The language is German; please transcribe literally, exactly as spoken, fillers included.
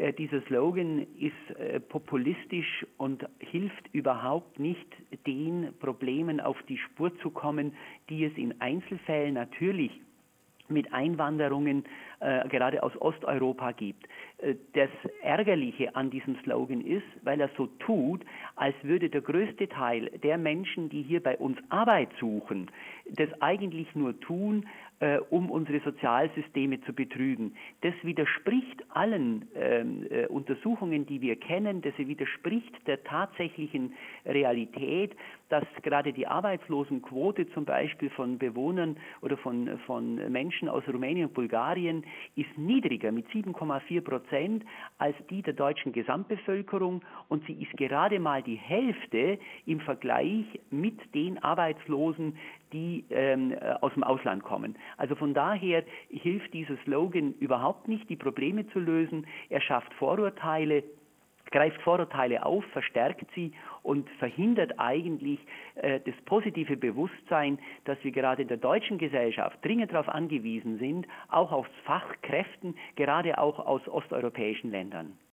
Äh, dieser Slogan ist äh, populistisch und hilft überhaupt nicht, den Problemen auf die Spur zu kommen, die es in Einzelfällen natürlich mit Einwanderungen äh, gerade aus Osteuropa gibt. Äh, das Ärgerliche an diesem Slogan ist, weil er so tut, als würde der größte Teil der Menschen, die hier bei uns Arbeit suchen, das eigentlich nur tun, äh, um unsere Sozialsysteme zu betrügen. Das widerspricht allen ähm, äh, Untersuchungen, die wir kennen, das widerspricht der tatsächlichen Realität, dass gerade die Arbeitslosenquote zum Beispiel von Bewohnern oder von, von Menschen aus Rumänien und Bulgarien ist niedriger mit sieben Komma vier Prozent als die der deutschen Gesamtbevölkerung, und sie ist gerade mal die Hälfte im Vergleich mit den Arbeitslosen, die ähm, aus dem Ausland kommen. Also von daher hilft dieser Slogan überhaupt nicht, die Probleme zu lösen. Er schafft Vorurteile, greift Vorurteile auf, verstärkt sie und verhindert eigentlich äh, das positive Bewusstsein, dass wir gerade in der deutschen Gesellschaft dringend darauf angewiesen sind, auch auf Fachkräften, gerade auch aus osteuropäischen Ländern.